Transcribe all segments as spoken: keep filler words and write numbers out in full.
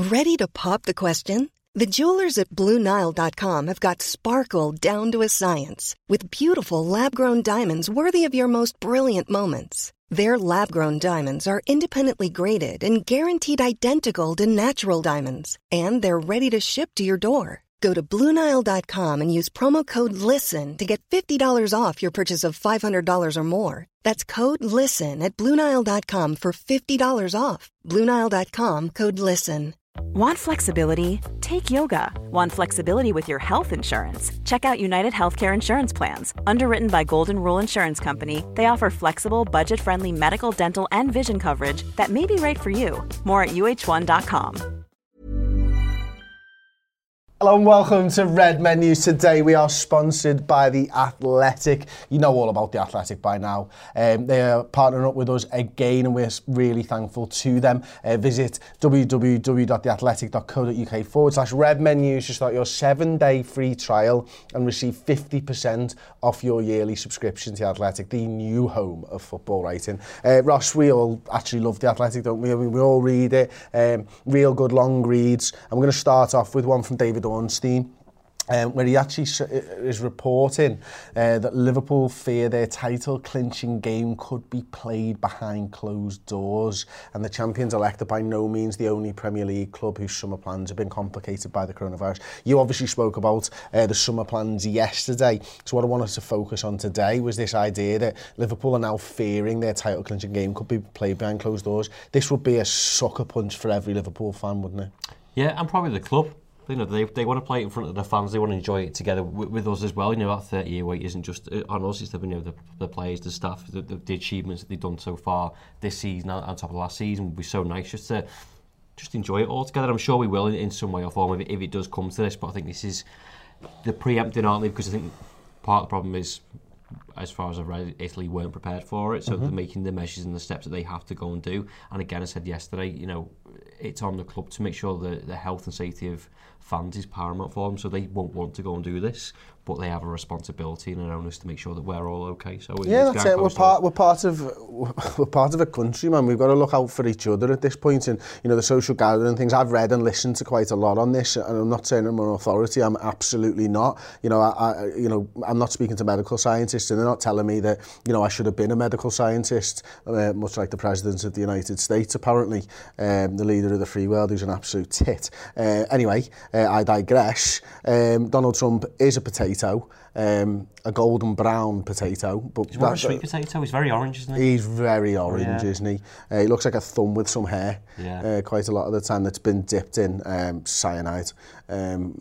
Ready to pop the question? The jewelers at Blue Nile dot com have got sparkle down to a science with beautiful lab-grown diamonds worthy of your most brilliant moments. Their lab-grown diamonds are independently graded and guaranteed identical to natural diamonds, and they're ready to ship to your door. Go to Blue Nile dot com and use promo code LISTEN to get fifty dollars off your purchase of five hundred dollars or more. That's code LISTEN at Blue Nile dot com for fifty dollars off. Blue Nile dot com, code LISTEN. Want flexibility? Take yoga. Want flexibility with your health insurance? Check out United Healthcare Insurance Plans. Underwritten by Golden Rule Insurance Company, they offer flexible, budget-friendly medical, dental, and vision coverage that may be right for you. More at U H one dot com. Hello and welcome to Red Menus. Today we are sponsored by The Athletic. You know all about The Athletic by now. Um, they are partnering up with us again and we're really thankful to them. Uh, visit w w w dot the athletic dot co dot u k forward slash Red Menus to start your seven-day free trial and receive fifty percent off your yearly subscription to The Athletic, the new home of football writing. Uh, Ross, we all actually love The Athletic, don't we? I mean, we all read it. Um, real good long reads. And we're going to start off with one from David Ornstein, um, where he actually is reporting uh, that Liverpool fear their title-clinching game could be played behind closed doors, and the champions-elect are by no means the only Premier League club whose summer plans have been complicated by the coronavirus. You obviously spoke about uh, the summer plans yesterday, so what I wanted to focus on today was this idea that Liverpool are now fearing their title-clinching game could be played behind closed doors. This would be a sucker punch for every Liverpool fan, wouldn't it? Yeah, and probably the club. You know, they they want to play it in front of their fans. They want to enjoy it together with, with us as well. You know, that thirty-year wait isn't just on us. It's the, you know, the, the players, the staff, the, the, the achievements that they've done so far this season on top of last season would be so nice just to just enjoy it all together. I'm sure we will in, in some way or form if it, if it does come to this. But I think this is the preempting, aren't they? Because I think part of the problem is, as far as I've read, Italy weren't prepared for it, so mm-hmm. they're making the measures and the steps that they have to go and do. And again, I said yesterday, you know, it's on the club to make sure that the health and safety of fans is paramount for them, so they won't want to go and do this, but they have a responsibility and an onus to make sure that we're all okay. So yeah, that's it. We're part. We're part of. We're part of a country, man. We've got to look out for each other at this point, and you know the social gathering things. I've read and listened to quite a lot on this, and I'm not saying I'm an authority. I'm absolutely not. You know, I, I you know, I'm not speaking to medical scientists, and they're not telling me that you know I should have been a medical scientist, uh, much like the president of the United States, apparently, um, the leader of the free world, who's an absolute tit. Uh, anyway. Uh, I digress. Um, Donald Trump is a potato, um, a golden brown potato. But he's more a sweet potato. He's very orange, isn't he? He's very orange, yeah. isn't he? Uh, he looks like a thumb with some hair. Yeah. Uh, quite a lot of the time that's been dipped in um, cyanide. Um,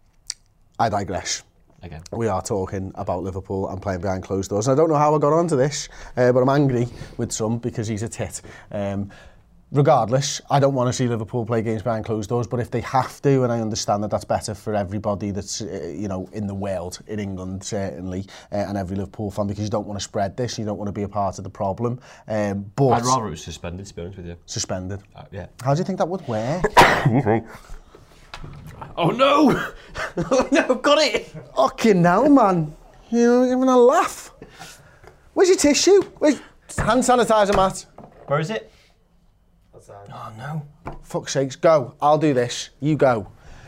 I digress. Okay. We are talking about Liverpool and playing behind closed doors. And I don't know how I got onto this, uh, but I'm angry with Trump because he's a tit. Um, Regardless, I don't want to see Liverpool play games behind closed doors, but if they have to, and I understand that that's better for everybody that's, uh, you know, in the world, in England certainly, uh, and every Liverpool fan, because you don't want to spread this, you don't want to be a part of the problem. Um, but I'd rather it was suspended, to be honest with you. Suspended? Uh, yeah. How do you think that would work? Oh no! Oh no, I've got it! Fucking hell, man. You know, giving a laugh. Where's your tissue? Where's hand sanitizer, Matt? Where is it? Oh no. Fuck's sakes, go. I'll do this. You go.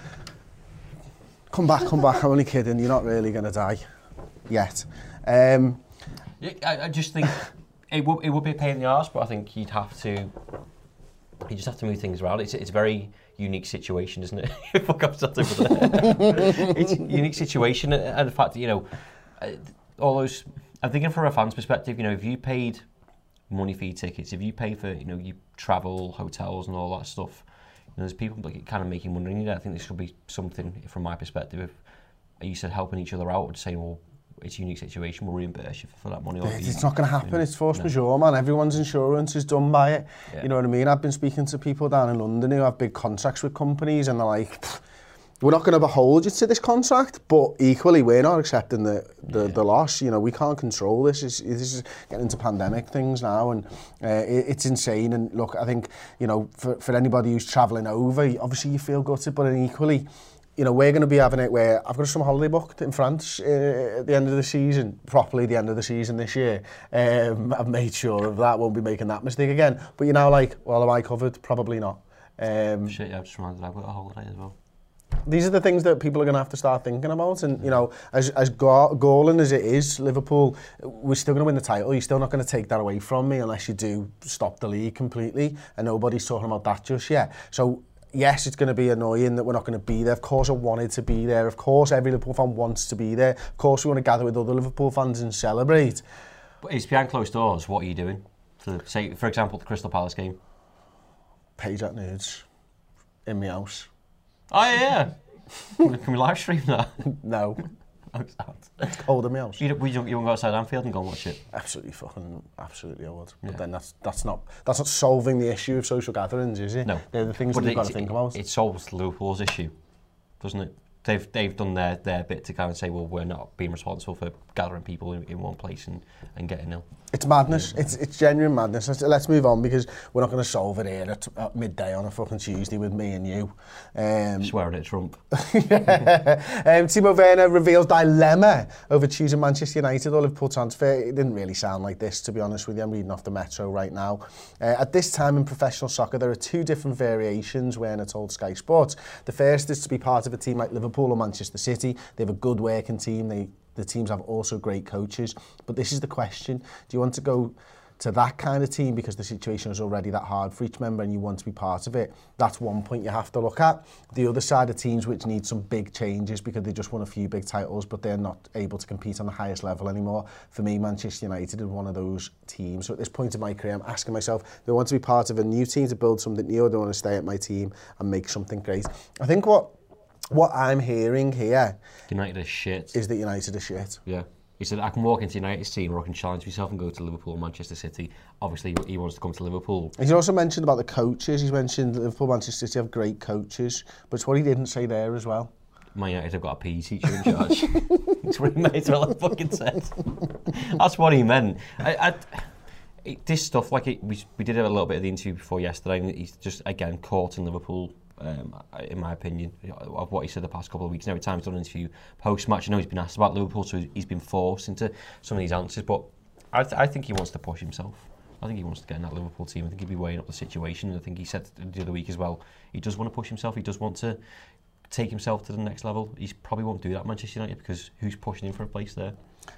Come back, come back. I'm only kidding. You're not really going to die. Yet. Um, yeah, I, I just think it would, it would be a pain in the arse, but I think you'd have to, you just have to move things around. It's, it's a very unique situation, isn't it? Fuck up something over there. It's a unique situation, and the fact that, you know, all those, I'm thinking from a fan's perspective, you know, if you paid money for your tickets, if you pay for, you know, you travel, hotels and all that stuff, you know, there's people like kind of making money. You know, I think this should be something, from my perspective, if you said helping each other out, saying, well, it's a unique situation, we'll reimburse you for that money. Or it's you, not going to happen, you know, it's force no. majeure, man. Everyone's insurance is done by it. Yeah. You know what I mean? I've been speaking to people down in London who have big contracts with companies, and they're like, we're not going to behold you to this contract, but equally we're not accepting the the, yeah. the loss. You know, we can't control this. It's, this is getting into pandemic things now, and uh, it, it's insane. And look, I think, you know, for, for anybody who's travelling over, obviously you feel gutted, but equally, you know, we're going to be having it where I've got some holiday booked in France uh, at the end of the season, properly the end of the season this year. Um, I've made sure of that, won't be making that mistake again. But you're now like, well, am I covered? Probably not. Um, Shit, yeah, I've just reminded I've got a holiday as well. These are the things that people are going to have to start thinking about. And, you know, as, as go- galling as it is, Liverpool, we're still going to win the title. You're still not going to take that away from me unless you do stop the league completely. And nobody's talking about that just yet. So, yes, it's going to be annoying that we're not going to be there. Of course, I wanted to be there. Of course, every Liverpool fan wants to be there. Of course, we want to gather with other Liverpool fans and celebrate. But it's behind closed doors. What are you doing? For, say, for example, the Crystal Palace game. Page at Nerds in my house. Oh, yeah. Can we live stream that? No. Oh, sad. It's cold in my house. You, you, you won't go outside Anfield and go and watch it? Absolutely fucking, absolutely I would. Yeah. But then that's that's not that's not solving the issue of social gatherings, is it? No. They're the things But that you've it, got to think about. It, it solves Liverpool's issue, doesn't it? They've they've done their, their bit to kind of say, well, we're not being responsible for gathering people in, in one place and, and getting ill. It's madness. It's it's genuine madness. Let's, let's move on because we're not going to solve it here at, at midday on a fucking Tuesday with me and you. Um, Swearing at Trump. um, Timo Werner reveals dilemma over choosing Manchester United or Liverpool transfer. It didn't really sound like this, to be honest with you. I'm reading off the Metro right now. Uh, at this time in professional soccer, there are two different variations, Werner told Sky Sports. The first is to be part of a team like Liverpool or Manchester City. They have a good working team. They The teams have also great coaches. But this is the question. Do you want to go to that kind of team because the situation is already that hard for each member and you want to be part of it? That's one point you have to look at. The other side of teams which need some big changes because they just won a few big titles but they're not able to compete on the highest level anymore. For me, Manchester United is one of those teams. So at this point in my career, I'm asking myself, do I want to be part of a new team to build something new, or do I want to stay at my team and make something great? I think what What I'm hearing here United is shit. is that United are shit. Yeah. He said, I can walk into United's team or I can challenge myself and go to Liverpool or Manchester City. Obviously, he wants to come to Liverpool. He's also mentioned about the coaches. He's mentioned Liverpool, Manchester City have great coaches. But it's what he didn't say there as well. Man United have got a P E teacher in charge. That's what he might as well have fucking said. That's what he meant. I, I, it, this stuff, like it, we, we did have a little bit of the interview before yesterday, and he's just, again, caught in Liverpool. Um, in my opinion, of what he said the past couple of weeks. And every time he's done an interview post-match, I know he's been asked about Liverpool, so he's been forced into some of these answers. But I, th- I think he wants to push himself. I think he wants to get in that Liverpool team. I think he'll be weighing up the situation. And I think he said the other week as well, he does want to push himself. He does want to take himself to the next level. He probably won't do that at Manchester United because who's pushing him for a place there?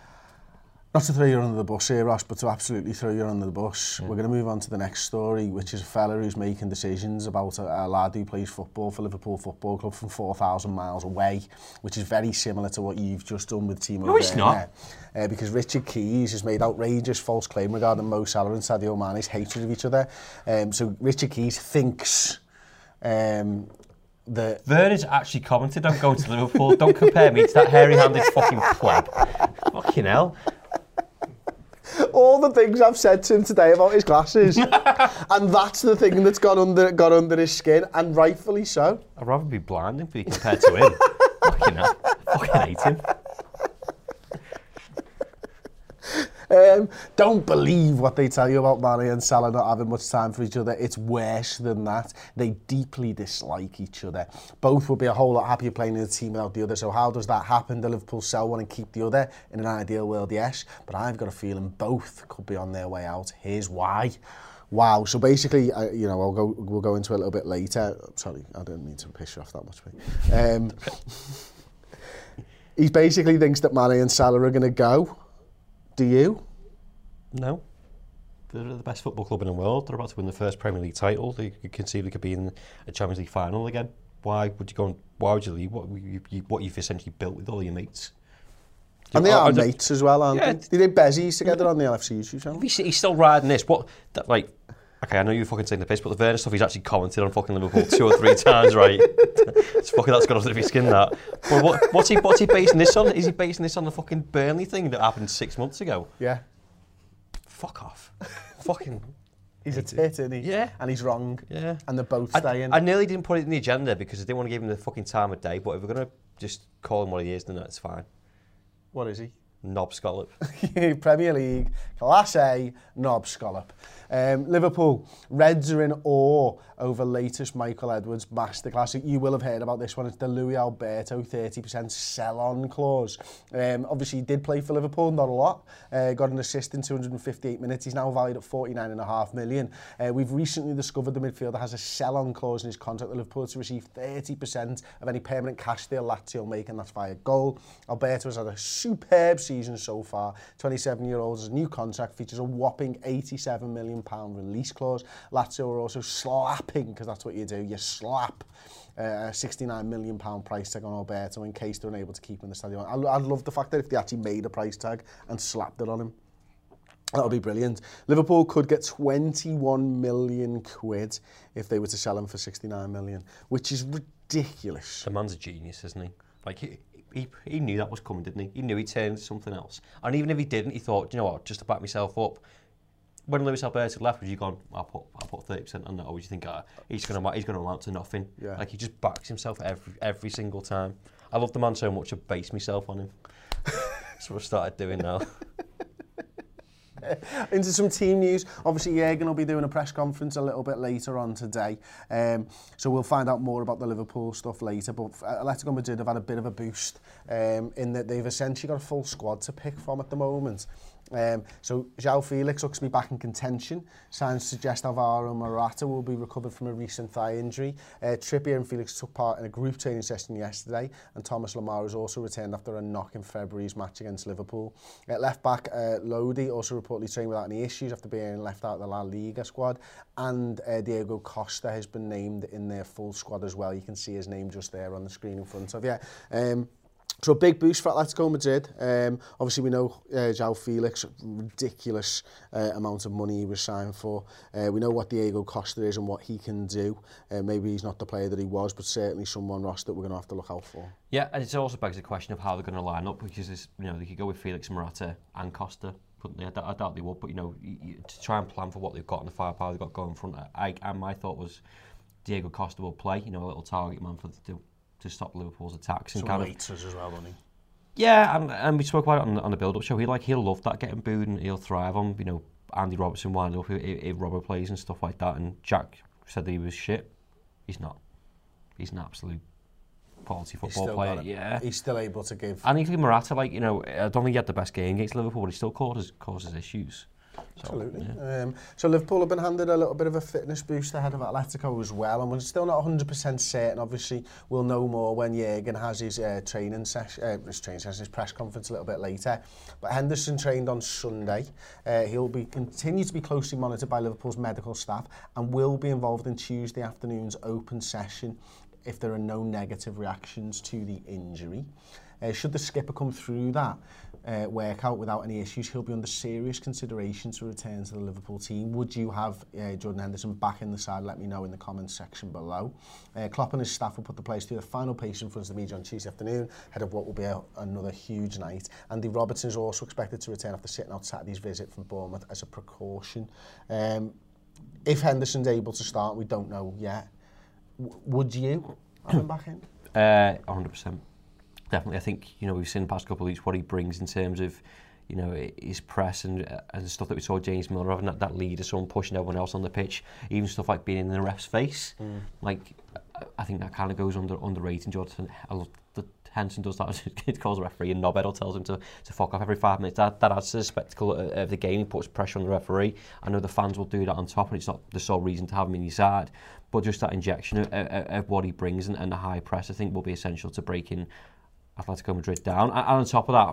Not to throw you under the bus here, Ross, but to absolutely throw you under the bus. Yeah. We're going to move on to the next story, which is a fella who's making decisions about a, a lad who plays football for Liverpool Football Club from four thousand miles away, which is very similar to what you've just done with Timo Werner. No, it's not. Uh, because Richard Keys has made outrageous false claim regarding Mo Salah and Sadio Mane's hatred of each other. Um, so Richard Keys thinks... Um, The Werner's actually commented on going to Liverpool. Don't compare me to that hairy-handed fucking pleb. Fucking hell. All the things I've said to him today about his glasses. And that's the thing that's got under got under his skin, and rightfully so. I'd rather be blind than be compared to him. Fucking hell. Fucking hate him. Um, don't believe what they tell you about Mane and Salah not having much time for each other. It's worse than that. They deeply dislike each other. Both would be a whole lot happier playing in a team without the other. So how does that happen? The Liverpool sell one and keep the other? In an ideal world, yes. But I've got a feeling both could be on their way out. Here's why. Wow. So basically, uh, you know, I'll go. We'll go into it a little bit later. Sorry, I didn't mean to piss you off that much. Um, he basically thinks that Mane and Salah are going to go. Do you? No. They're the best football club in the world. They're about to win the first Premier League title. They can see they could be in a Champions League final again. Why would you go? And, why would you leave? What you, you, what you've essentially built with all your mates. And they oh, are mates as well, aren't yeah, they? They did Bezzies together on the L F C YouTube channel. He's, he's still riding this. What? That, like, okay, I know you're fucking taking the piss, but the Werner stuff, he's actually commented on fucking Liverpool two or three times, right? It's fucking, that's got under his skin, that. But what, what's he what's he basing this on? Is he basing this on the fucking Burnley thing that happened six months ago? Yeah. Fuck off. Fucking... He's a tit, isn't he? Yeah. And he's wrong. Yeah. And they're both I, staying. I nearly didn't put it in the agenda because I didn't want to give him the fucking time of day, but if we're going to just call him what he is, then that's fine. What is he? Knob scallop. Premier League, Class A, knob scallop. Um, Liverpool, Reds are in awe over latest Michael Edwards masterclass. You will have heard about this one. It's the Luis Alberto thirty percent sell-on clause. Um, obviously, he did play for Liverpool, not a lot. Uh, got an assist in two hundred fifty-eight minutes. He's now valued at forty-nine point five million. Uh, we've recently discovered the midfielder has a sell-on clause in his contract with Liverpool to receive thirty percent of any permanent cash deal Lazio make, and that's via goal. Alberto has had a superb season so far. twenty-seven-year-old has a new contract, features a whopping eighty-seven million pounds release clause. Lazio are also slapping, because that's what you do, you slap uh, a sixty-nine million pounds price tag on Alberto in case they're unable to keep him in the stadium. I, I love the fact that if they actually made a price tag and slapped it on him, that'll be brilliant. Liverpool could get twenty-one million quid if they were to sell him for sixty-nine million, which is ridiculous. The man's a genius, isn't he? Like, he, he, he knew that was coming, didn't he? He knew he'd turn into something else. And even if he didn't, he thought, you know what, just to back myself up, when Luis Alberto left, would you gone, I'll put, I'll put thirty percent on that, or would you think, ah, he's going to he's going to amount to nothing? Yeah. Like, he just backs himself every every single time. I love the man so much, I base myself on him. That's what I've started doing now. Into some team news. Obviously, Jürgen will be doing a press conference a little bit later on today. Um, so we'll find out more about the Liverpool stuff later. But Atletico Madrid have had a bit of a boost um, in that they've essentially got a full squad to pick from at the moment. Um, so João Felix looks to be back in contention. Signs suggest Alvaro Morata will be recovered from a recent thigh injury. Uh, Trippier and Felix took part in a group training session yesterday, and Thomas Lemar has also returned after a knock in February's match against Liverpool. Uh, left back uh, Lodi also reportedly trained without any issues after being left out of the La Liga squad, and uh, Diego Costa has been named in their full squad as well. You can see his name just there on the screen in front of you. Um, So a big boost for Atletico Madrid. Um, obviously, we know uh, João Felix, ridiculous uh, amount of money he was signed for. Uh, we know what Diego Costa is and what he can do. Uh, maybe he's not the player that he was, but certainly someone, Ross, that we're going to have to look out for. Yeah, and it also begs the question of how they're going to line up, because it's, you know, they could go with Felix, Morata and Costa. Couldn't they? I, doubt, I doubt they would, but you know, you, you, to try and plan for what they've got and the firepower they've got going in front. I, and my thought was Diego Costa will play. You know, a little target man for the. to stop Liverpool's attacks. And Some kind of, as well, doesn't he? Yeah, and, and we spoke about it on, on the build-up show. He like he'll love that getting booed, and he'll thrive on, you know, Andy Robertson winding up if, if Robert plays and stuff like that. And Jack said that he was shit. He's not. He's an absolute quality football player. Yeah, he's still able to give. And even Morata, like, you know, I don't think he had the best game against Liverpool, but he still causes causes issues. So, Absolutely. Yeah. Um, so Liverpool have been handed a little bit of a fitness boost ahead of Atletico as well, and we're still not one hundred percent certain. Obviously, we'll know more when Jürgen has his uh, training session, uh, his training session, his press conference a little bit later. But Henderson trained on Sunday. Uh, he'll be continue to be closely monitored by Liverpool's medical staff and will be involved in Tuesday afternoon's open session if there are no negative reactions to the injury. Uh, should the skipper come through that uh, workout without any issues, he'll be under serious consideration to return to the Liverpool team. Would you have uh, Jordan Henderson back in the side? Let me know in the comments section below. Uh, Klopp and his staff will put the players through the final pace in front of the media on Tuesday afternoon, ahead of what will be a, another huge night. Andy Robertson is also expected to return after sitting out Saturday's visit from Bournemouth as a precaution. Um, if Henderson's able to start, we don't know yet. W- would you have him back in? Uh, one hundred percent. Definitely. I think, you know, we've seen the past couple of weeks what he brings in terms of, you know, his press and uh, and the stuff that we saw James Miller having, that, that leader, someone pushing everyone else on the pitch, even stuff like being in the ref's face. Mm. Like, I think that kind of goes under underrated. Jordan Henderson does that. He calls the referee and knobhead or tells him to, to fuck off every five minutes. That, that adds to the spectacle of, of the game. He puts pressure on the referee. I know the fans will do that on top, and it's not the sole reason to have him in your side. But just that injection of, of, of what he brings and, and the high press, I think, will be essential to breaking Atletico Madrid down. And on top of that,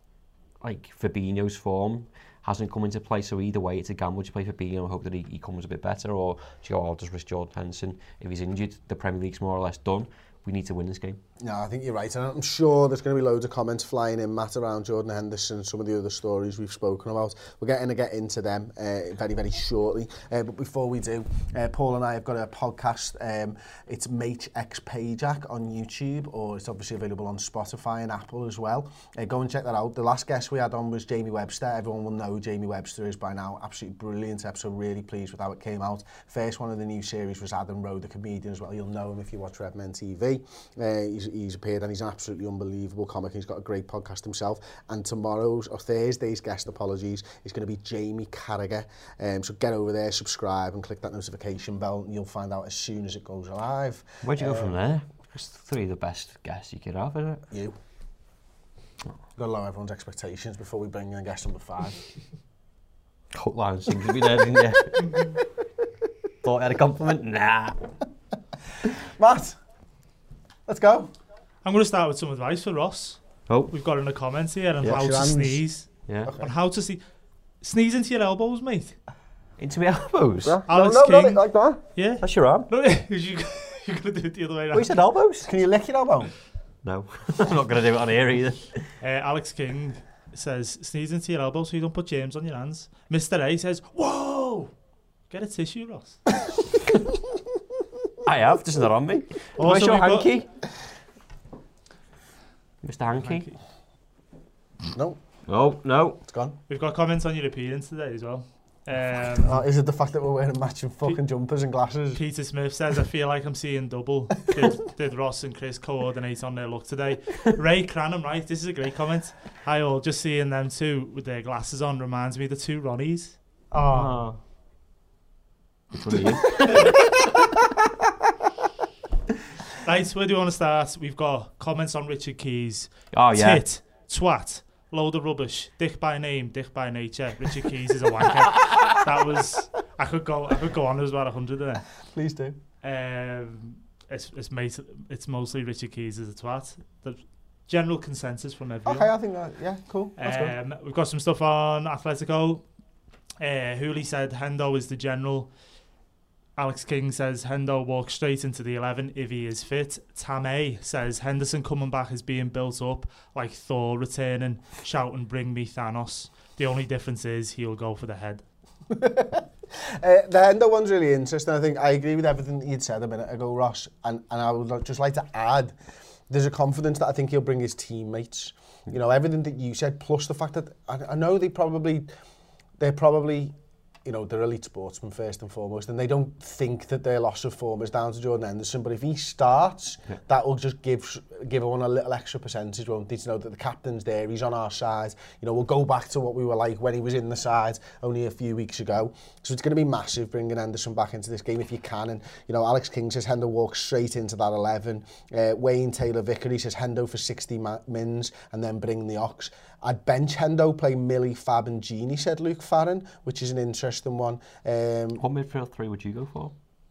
like, Fabinho's form hasn't come into play, so either way it's a gamble. Do you play Fabinho and hope that he, he comes a bit better, or do you go, I'll just risk Jordan Henderson? If he's injured, the Premier League's more or less done. We need to win this game. No, I think you're right, and I'm sure there's going to be loads of comments flying in, Matt, around Jordan Henderson, some of the other stories we've spoken about. We're getting to get into them uh, very, very shortly. Uh, but before we do, uh, Paul and I have got a podcast. Um, it's Mate X Pajak on YouTube, or it's obviously available on Spotify and Apple as well. Uh, go and check that out. The last guest we had on was Jamie Webster. Everyone will know who Jamie Webster is by now. Absolutely brilliant episode. Really pleased with how it came out. First one of the new series was Adam Rowe, the comedian as well. You'll know him if you watch Red Men T V. Monday. Uh, he's, he's appeared and he's an absolutely unbelievable comic. He's got a great podcast himself. And tomorrow's, or Thursday's guest, apologies, is going to be Jamie Carragher. Um, so get over there, subscribe and click that notification bell and you'll find out as soon as it goes live. Where'd you um, go from there? It's three of the best guests you could have, isn't it? You. Got to lower everyone's expectations before we bring in guest number five. Cut line seems to be there, didn't you? Thought I had a compliment? Nah. Matt, let's go. I'm going to start with some advice for Ross. Oh. We've got in the comments here on Yeah. how to Hands. sneeze. Yeah. Okay. On how to see. Sneeze into your elbows, mate. Into my elbows? Yeah. Alex no, no, King. not like that. Yeah. That's your arm. No, you, you're going to do it the other way around. What, you said elbows? Can you lick your elbow? No. I'm not going to do it on here either. Uh, Alex King says, sneeze into your elbow so you don't put germs on your hands. Mister A says, whoa! Get a tissue, Ross. I have, just not on me. Also, Where's your we've got- hanky? Mister Hanky? Hanky. No, Oh, no. it's gone. We've got comments on your appearance today as well. Um, Oh, is it the fact that we're wearing matching fucking jumpers and glasses? Peter Smith says, I feel like I'm seeing double. Did, did Ross and Chris coordinate on their look today? Ray Cranham, right? This is a great comment. Hi all, just seeing them two with their glasses on reminds me of the two Ronnies. Oh. Which one are you? Right, where do you want to start? We've got comments on Richard Keys. Oh, yeah. Tit, twat, load of rubbish, dick by name, dick by nature. Richard Keys is a wanker. That was, I could go I could go on, there was about a hundred in it. Please do. Um, it's, it's, mate, it's mostly Richard Keys as a twat. The general consensus from everyone. Okay, I think that, yeah, cool. That's good. Um, we've got some stuff on Atletico. Uh, Hooley said Hendo is the general. Alex King says Hendo walks straight into the eleven if he is fit. Tamay says Henderson coming back is being built up like Thor returning, shouting "Bring me Thanos." The only difference is he'll go for the head. Uh, the Hendo one's really interesting. I think I agree with everything that you'd said a minute ago, Ross. And, and I would like- just like to add, there's a confidence that I think he'll bring his teammates. You know, everything that you said, plus the fact that I, I know they probably, they're probably, you know, they're elite sportsmen first and foremost, and they don't think that their loss of form is down to Jordan Henderson. But if he starts, yeah. that will just give give everyone a little extra percentage, won't it? To know that the captain's there, he's on our side. You know, we'll go back to what we were like when he was in the side only a few weeks ago. So it's going to be massive bringing Henderson back into this game if you can. And you know, Alex King says Hendo walks straight into that eleven. Uh, Wayne Taylor Vickery says Hendo for sixty mins and then bring the Ox. I'd bench Hendo, play Millie, Fab and Genie, said Luke Farron, which is an interesting one. Um, what midfield three would you go for?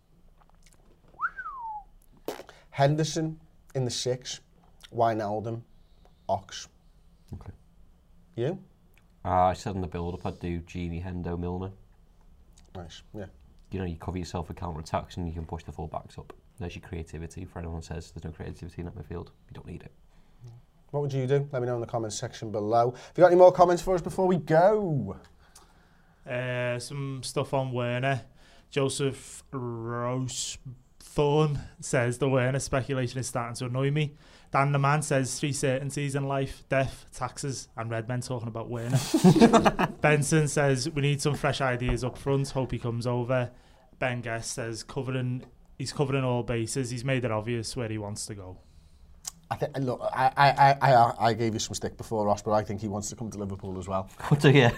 Henderson in the six, Wijnaldum, Ox. Okay. You? Uh, I said in the build-up I'd do Genie, Hendo, Milner. Nice, yeah. You know, you cover yourself for counter-attacks and you can push the full-backs up. There's your creativity. For anyone who says there's no creativity in that midfield, you don't need it. What would you do? Let me know in the comments section below. Have you got any more comments for us before we go? Uh, some stuff on Werner. Joseph Rosethorn says the Werner speculation is starting to annoy me. Dan the Man says three certainties in life: death, taxes, and red men talking about Werner. Benson says we need some fresh ideas up front. Hope he comes over. Ben Guest says covering he's covering all bases. He's made it obvious where he wants to go. I think, look, I, I, I, I gave you some stick before, Ross, but I think he wants to come to Liverpool as well. What do you?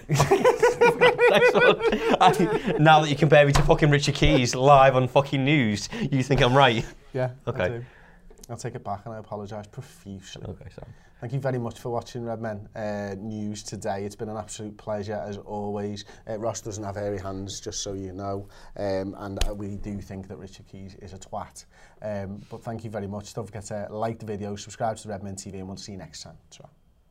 Now that you compare me to fucking Richard Keys live on fucking news, you think I'm right? Yeah, okay. I do. I'll take it back and I apologise profusely. Okay, so. Thank you very much for watching Redmen uh, News today. It's been an absolute pleasure as always. Uh, Ross doesn't have hairy hands, just so you know, um, and uh, we do think that Richard Keys is a twat. Um, but thank you very much. Don't forget to like the video, subscribe to Redmen T V, and we'll see you next time. So.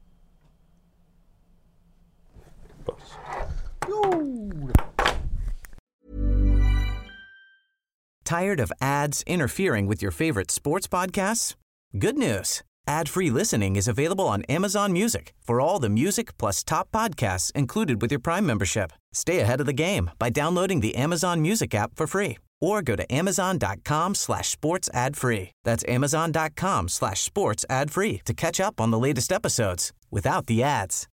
Tired of ads interfering with your favorite sports podcasts? Good news. Ad-free listening is available on Amazon Music for all the music plus top podcasts included with your Prime membership. Stay ahead of the game by downloading the Amazon Music app for free or go to amazon.com slash sports ad free. That's amazon.com slash sports ad free to catch up on the latest episodes without the ads.